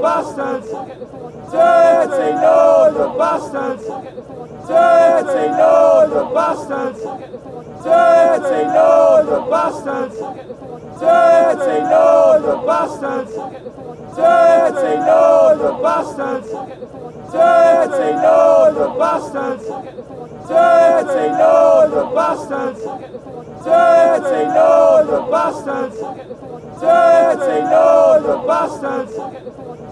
bastards! Dirty load of bastards! Dirty load of bastards! Dirty load of bastards! Dirty load of bastards! Dirty load of bastards! Dirty load of bastards! Dirty load of bastards! Dirty load of bastards! Dirty load of bastards!